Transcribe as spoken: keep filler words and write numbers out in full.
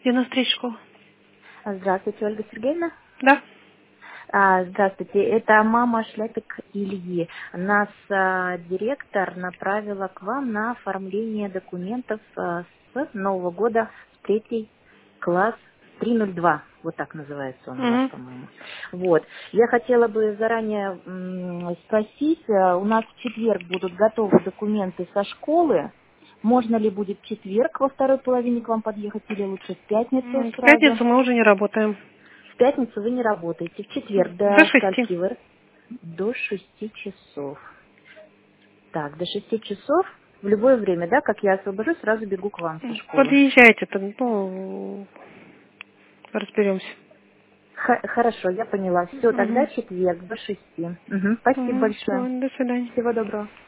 девяносто три школа. Здравствуйте, Ольга Сергеевна. Да. А, здравствуйте, это мама Шляпик Ильи. Нас а, директор направила к вам на оформление документов а, с Нового года в третий класс триста два. Вот так называется он у вас, Угу. по-моему. Вот. Я хотела бы заранее м, спросить, а, у нас в четверг будут готовы документы со школы. Можно ли будет в четверг во второй половине к вам подъехать или лучше в пятницу В сразу? пятницу мы уже не работаем. В пятницу вы не работаете, в четверг До до шести. скольки вы? До шести часов. Так, до шести часов в любое время, да, как я освобожусь, сразу бегу к вам со школы. Подъезжайте, там, ну, разберемся. Х- хорошо, я поняла. Все, тогда Угу. четверг до шести. Мгм, спасибо Угу. большое. До свидания. Всего доброго.